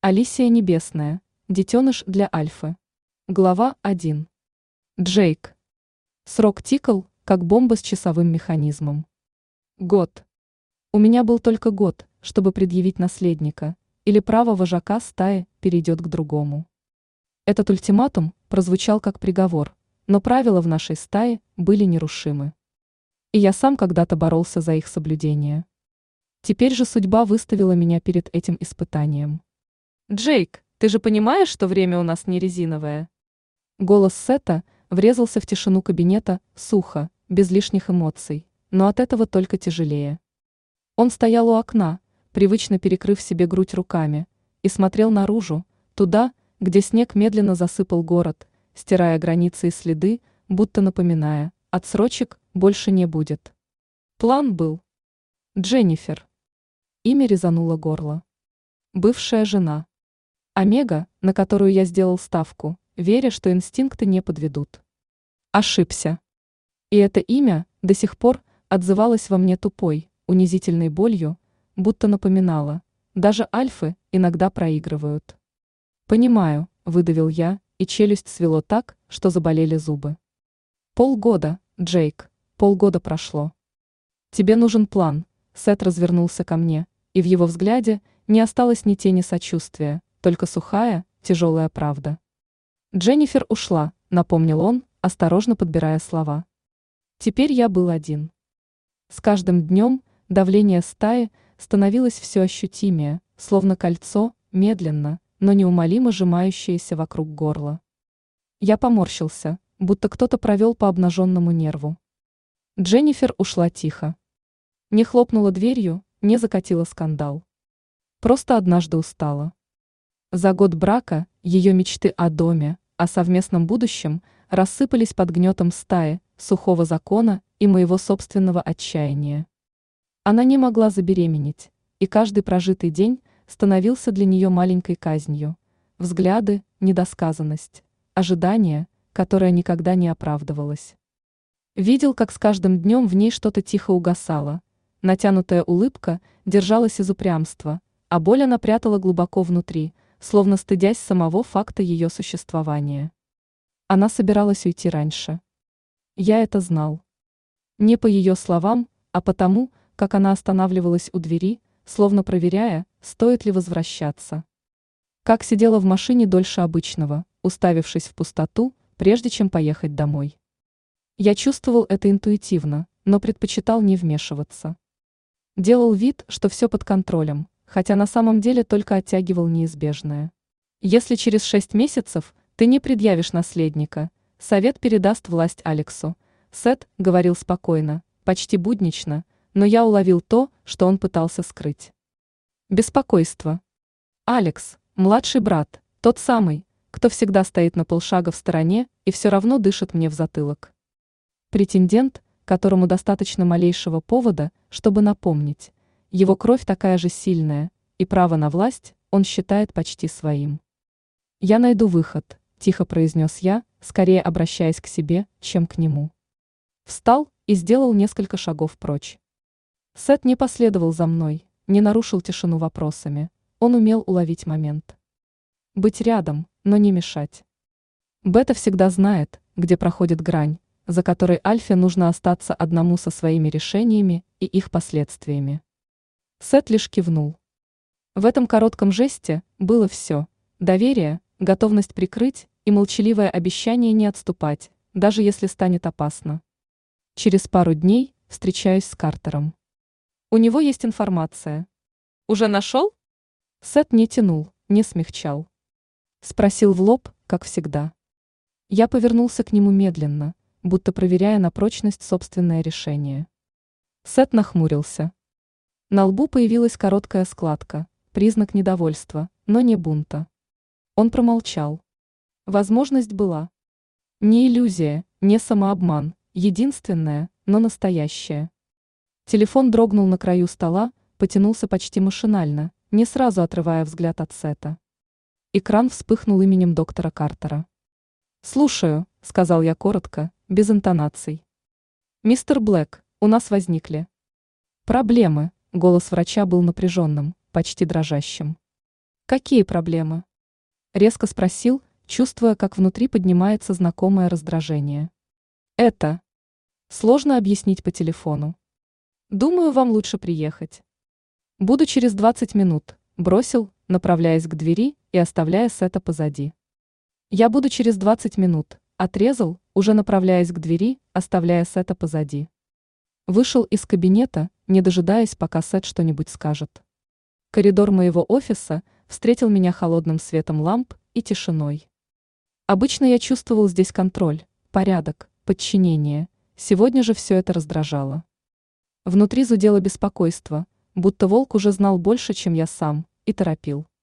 Алисия Небесная. Детеныш для Альфы. Глава 1. Джейк. Срок тикал, как бомба с часовым механизмом. Год. У меня был только год, чтобы предъявить наследника, или право вожака стаи перейдет к другому. Этот ультиматум прозвучал как приговор, но правила в нашей стае были нерушимы. И я сам когда-то боролся за их соблюдение. Теперь же судьба выставила меня перед этим испытанием. «Джейк, ты же понимаешь, что время у нас не резиновое?» Голос Сета врезался в тишину кабинета сухо, без лишних эмоций, но от этого только тяжелее. Он стоял у окна, привычно перекрыв себе грудь руками, и смотрел наружу, туда, где снег медленно засыпал город, стирая границы и следы, будто напоминая, отсрочек больше не будет. План был. Дженнифер. Имя резануло горло. Бывшая жена. Омега, на которую я сделал ставку, веря, что инстинкты не подведут. Ошибся. И это имя до сих пор отзывалось во мне тупой, унизительной болью, будто напоминало, даже альфы иногда проигрывают. «Понимаю», — выдавил я, и челюсть свело так, что заболели зубы. «Полгода, Джейк, полгода прошло. Тебе нужен план», — Сет развернулся ко мне, и в его взгляде не осталось ни тени сочувствия, только сухая, тяжелая правда. «Дженнифер ушла», — напомнил он, осторожно подбирая слова. Теперь я был один. С каждым днем давление стаи становилось все ощутимее, словно кольцо, медленно, но неумолимо сжимающееся вокруг горла. Я поморщился, будто кто-то провел по обнаженному нерву. Дженнифер ушла тихо. Не хлопнула дверью, не закатила скандал. Просто однажды устала. За год брака ее мечты о доме, о совместном будущем рассыпались под гнетом стаи, сухого закона и моего собственного отчаяния. Она не могла забеременеть, и каждый прожитый день становился для нее маленькой казнью. Взгляды, недосказанность, ожидание, которое никогда не оправдывалось. Видел, как с каждым днем в ней что-то тихо угасало, натянутая улыбка держалась из упрямства, а боль она прятала глубоко внутри, словно стыдясь самого факта ее существования. Она собиралась уйти раньше. Я это знал. Не по ее словам, а потому, как она останавливалась у двери, словно проверяя, стоит ли возвращаться. Как сидела в машине дольше обычного, уставившись в пустоту, прежде чем поехать домой. Я чувствовал это интуитивно, но предпочитал не вмешиваться. Делал вид, что все под контролем, хотя на самом деле только оттягивал неизбежное. Если через 6 месяцев ты не предъявишь наследника, совет передаст власть Алексу. Сет говорил спокойно, почти буднично, но я уловил то, что он пытался скрыть. Беспокойство. Алекс, младший брат, тот самый, кто всегда стоит на полшага в стороне и все равно дышит мне в затылок. Претендент, которому достаточно малейшего повода, чтобы напомнить. Его кровь такая же сильная, и право на власть он считает почти своим. «Я найду выход», – тихо произнес я, скорее обращаясь к себе, чем к нему. Встал и сделал несколько шагов прочь. Сет не последовал за мной, не нарушил тишину вопросами, он умел уловить момент. Быть рядом, но не мешать. Бета всегда знает, где проходит грань, за которой Альфе нужно остаться одному со своими решениями и их последствиями. Сет лишь кивнул. В этом коротком жесте было все: доверие, готовность прикрыть и молчаливое обещание не отступать, даже если станет опасно. Через пару дней встречаюсь с Картером. У него есть информация. Уже нашел? Сет не тянул, не смягчал. Спросил в лоб, как всегда. Я повернулся к нему медленно, будто проверяя на прочность собственное решение. Сет нахмурился. На лбу появилась короткая складка, признак недовольства, но не бунта. Он промолчал. Возможность была. Не иллюзия, не самообман, единственная, но настоящая. Телефон дрогнул на краю стола, потянулся почти машинально, не сразу отрывая взгляд от Сета. Экран вспыхнул именем доктора Картера. «Слушаю», — сказал я коротко, без интонаций. «Мистер Блэк, у нас возникли проблемы», — голос врача был напряженным, почти дрожащим. Какие проблемы? Резко спросил, чувствуя, как внутри поднимается знакомое раздражение. Это сложно объяснить по телефону. Думаю, вам лучше приехать. Буду через 20 минут, бросил, направляясь к двери и оставляя Сета позади. Я буду через 20 минут, отрезал, уже направляясь к двери, оставляя Сета позади. Вышел из кабинета, не дожидаясь, пока Сет что-нибудь скажет. Коридор моего офиса встретил меня холодным светом ламп и тишиной. Обычно я чувствовал здесь контроль, порядок, подчинение, сегодня же все это раздражало. Внутри зудело беспокойство, будто волк уже знал больше, чем я сам, и торопил.